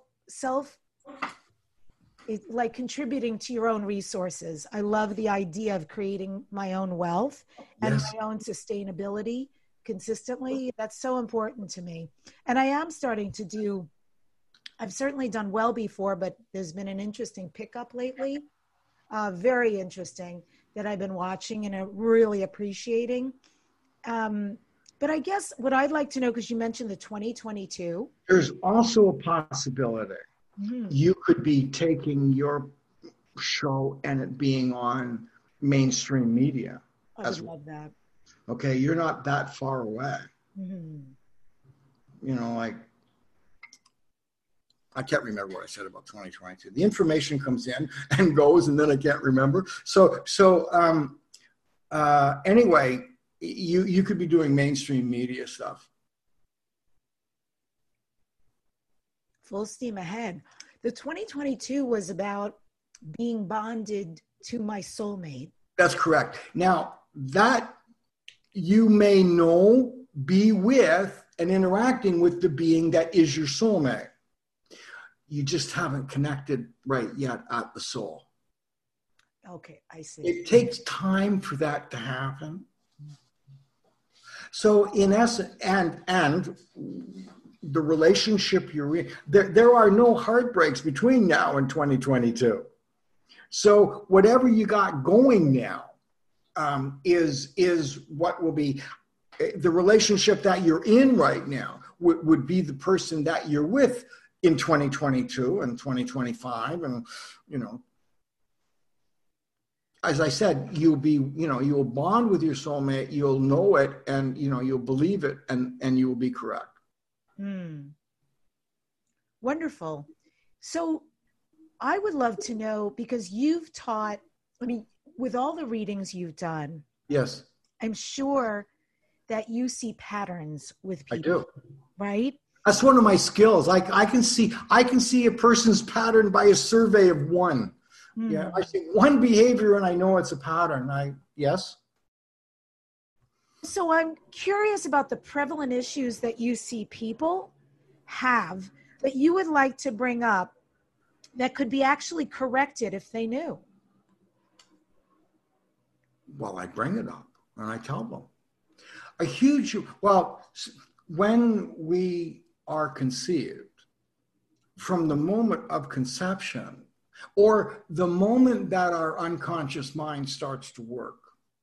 is like contributing to your own resources. I love the idea of creating my own wealth and my own sustainability consistently. That's so important to me. And I am starting to do, I've certainly done well before, but there's been an interesting pickup lately. Very interesting that I've been watching and really appreciating. But I guess what I'd like to know, because you mentioned the 2022. There's also a possibility. Mm-hmm. You could be taking your show and it being on mainstream media. I would love that. Okay, you're not that far away. Mm-hmm. Like, I can't remember what I said about 2022. The information comes in and goes, and then I can't remember. So anyway, you could be doing mainstream media stuff. Full steam ahead. The 2022 was about being bonded to my soulmate. That's correct. Now, that you may know, be with, and interacting with the being that is your soulmate. You just haven't connected right yet at the soul. Okay, I see. It takes time for that to happen. So in essence, and the relationship you're in, there are no heartbreaks between now and 2022. So whatever you got going now is what will be the relationship that you're in right now would be the person that you're with in 2022 and 2025. And, as I said, you'll bond with your soulmate, you'll know it, and, you'll believe it, and you will be correct. Wonderful. So I would love to know, because you've taught, with all the readings you've done. Yes. I'm sure that you see patterns with people. I do. Right? That's one of my skills. I can see a person's pattern by a survey of one. Yeah, I see one behavior and I know it's a pattern. Yes. So I'm curious about the prevalent issues that you see people have that you would like to bring up that could be actually corrected if they knew? Well, I bring it up and I tell them. When we are conceived, from the moment of conception, or the moment that our unconscious mind starts to work,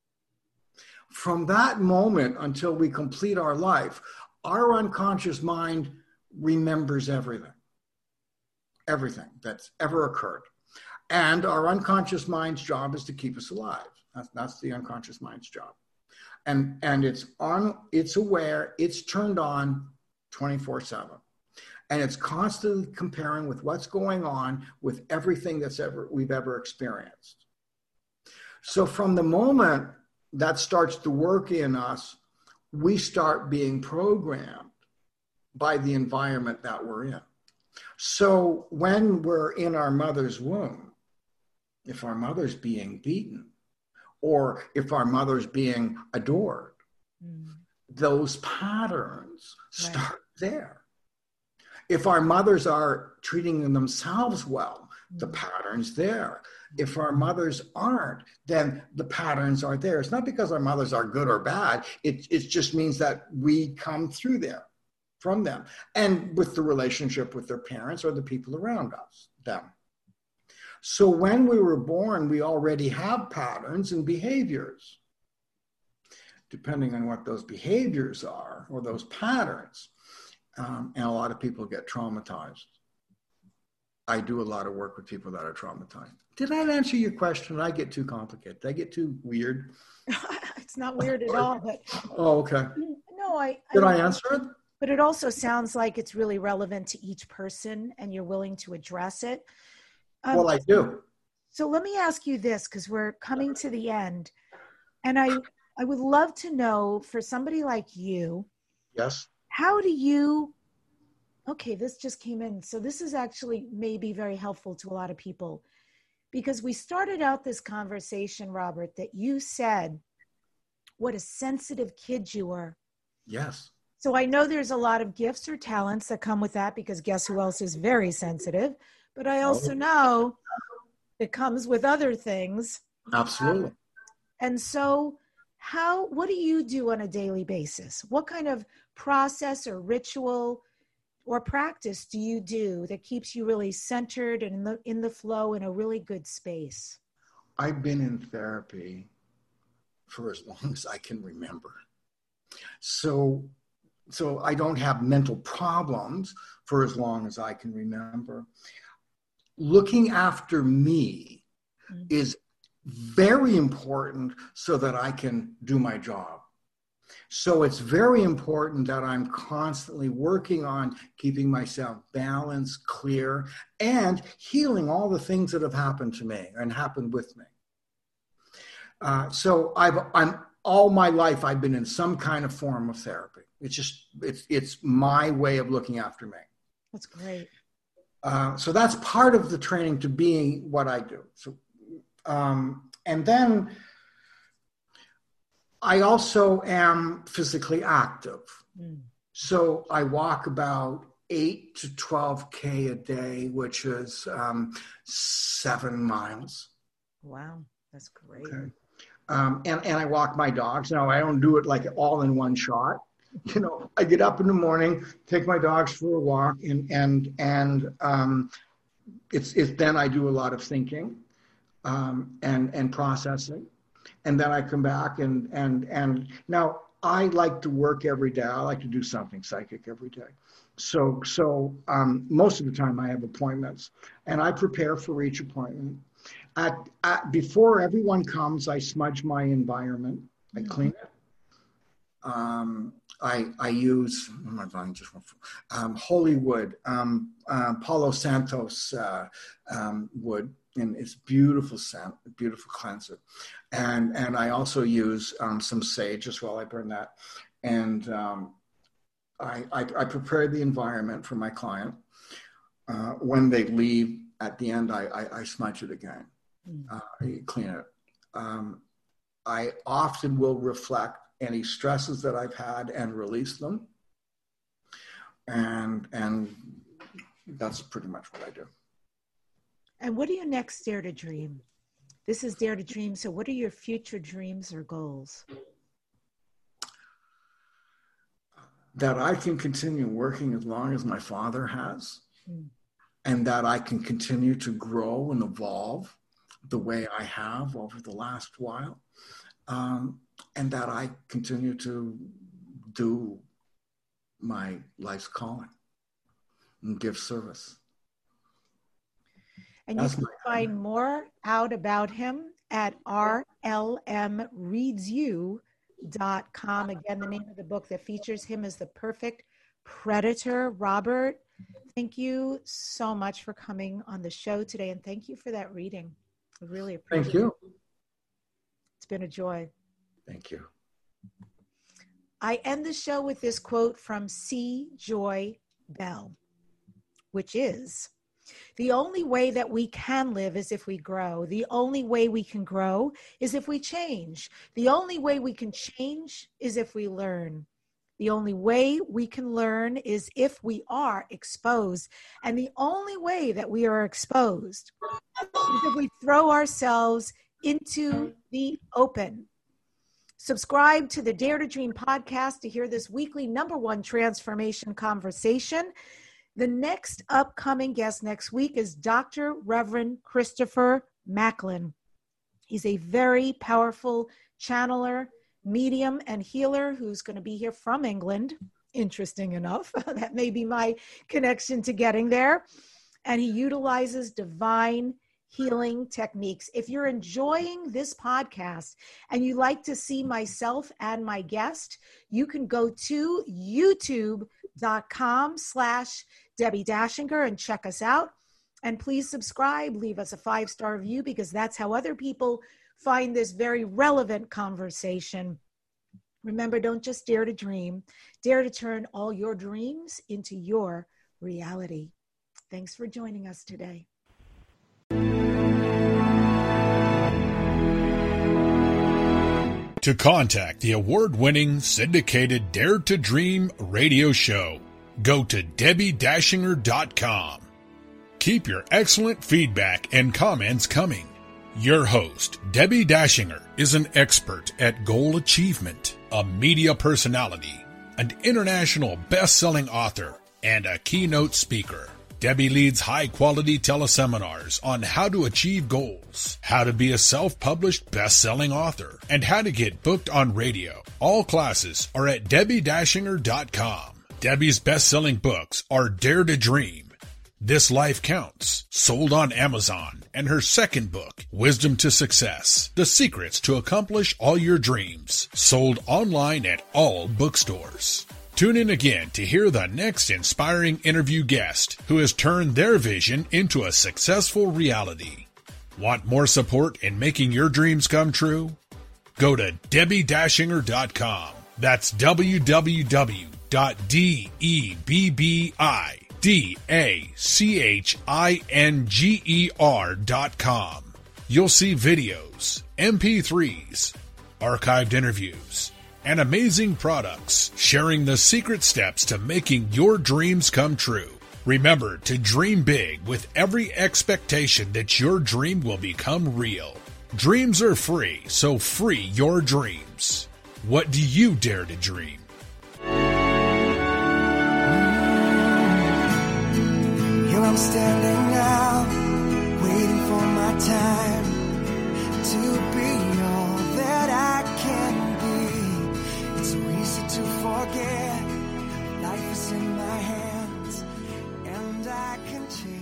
from that moment until we complete our life, our unconscious mind remembers everything that's ever occurred. And our unconscious mind's job is to keep us alive. That's the unconscious mind's job. And it's aware, it's turned on 24/7. And it's constantly comparing with what's going on with everything we've ever experienced. So from the moment that starts to work in us, we start being programmed by the environment that we're in. So when we're in our mother's womb, if our mother's being beaten, or if our mother's being adored, those patterns start there. If our mothers are treating themselves well, the pattern's there. If our mothers aren't, then the patterns are there. It's not because our mothers are good or bad. It just means that we come through there from them, and with the relationship with their parents or the people around them. So when we were born, we already have patterns and behaviors. Depending on what those behaviors are or those patterns, and a lot of people get traumatized. I do a lot of work with people that are traumatized. Did I answer your question? Did I get too complicated? Did I get too weird? It's not weird at all. But oh, okay. No, Did I answer it? But it also sounds like it's really relevant to each person, and you're willing to address it. Well, I do. So let me ask you this, because we're coming to the end, and I would love to know, for somebody like you, yes, how do you, okay, this just came in. So this is actually maybe very helpful to a lot of people, because we started out this conversation, Robert, that you said what a sensitive kid you were. Yes. So I know there's a lot of gifts or talents that come with that, because guess who else is very sensitive? But I also know it comes with other things. Absolutely. And so what do you do on a daily basis? What kind of process or ritual or practice do you do that keeps you really centered and in the flow, in a really good space? I've been in therapy for as long as I can remember. So I don't have mental problems for as long as I can remember. Looking after me is very important so that I can do my job. So it's very important that I'm constantly working on keeping myself balanced, clear, and healing all the things that have happened to me and happened with me. So I'm all my life, I've been in some kind of form of therapy. It's my way of looking after me. That's great. So that's part of the training to being what I do. So, and then I also am physically active. So I walk about 8 to 12K a day, which is 7 miles. Wow, that's great. Okay. And I walk my dogs. Now, I don't do it like all in one shot. You know, I get up in the morning, take my dogs for a walk, and it's then I do a lot of thinking and processing, and then I come back and now I like to work every day. I like to do something psychic every day. So most of the time I have appointments, and I prepare for each appointment. Before everyone comes, I smudge my environment. I clean it. I use holy wood, Palo Santos wood, and it's beautiful scent, beautiful cleanser. And I also use some sage as well. I burn that, and I prepare the environment for my client. When they leave, at the end, I smudge it again. I clean it. I often will reflect any stresses that I've had and release them, and that's pretty much what I do. And what do you next dare to dream? This is Dare to Dream. So what are your future dreams or goals? That I can continue working as long as my father has, and that I can continue to grow and evolve the way I have over the last while, and that I continue to do my life's calling and give service. And you can find more out about him at rlmreadsyou.com. Again, the name of the book that features him is The Perfect Predator. Robert, thank you so much for coming on the show today, and thank you for that reading. I really appreciate it. Thank you. It's been a joy. Thank you. I end the show with this quote from C. Joy Bell, which is, "The only way that we can live is if we grow. The only way we can grow is if we change. The only way we can change is if we learn. The only way we can learn is if we are exposed. And the only way that we are exposed is if we throw ourselves into the open." Subscribe to the Dare to Dream podcast to hear this weekly #1 transformation conversation. The next upcoming guest next week is Dr. Reverend Christopher Macklin. He's a very powerful channeler, medium, and healer who's going to be here from England. Interesting enough. That may be my connection to getting there. And he utilizes divine healing techniques. If you're enjoying this podcast and you like to see myself and my guest, you can go to youtube.com/Debbie Dashinger and check us out. And please subscribe, leave us a 5-star review, because that's how other people find this very relevant conversation. Remember, don't just dare to dream, dare to turn all your dreams into your reality. Thanks for joining us today. To contact the award-winning syndicated Dare to Dream radio show, go to DebbieDashinger.com. Keep your excellent feedback and comments coming. Your host, Debbie Dashinger, is an expert at goal achievement, a media personality, an international best-selling author, and a keynote speaker. Debbie leads high-quality teleseminars on how to achieve goals, how to be a self-published best-selling author, and how to get booked on radio. All classes are at DebbieDashinger.com. Debbie's best-selling books are Dare to Dream, This Life Counts, sold on Amazon, and her second book, Wisdom to Success, The Secrets to Accomplish All Your Dreams, sold online at all bookstores. Tune in again to hear the next inspiring interview guest who has turned their vision into a successful reality. Want more support in making your dreams come true? Go to DebbieDashinger.com. That's www.DebbieDashinger.com. You'll see videos, MP3s, archived interviews, and amazing products sharing the secret steps to making your dreams come true. Remember to dream big with every expectation that your dream will become real. Dreams are free, so free your dreams. What do you dare to dream? Here I'm standing now, waiting for my time to be all that I can be. It's so easy to forget, life is in my hands, and I can change.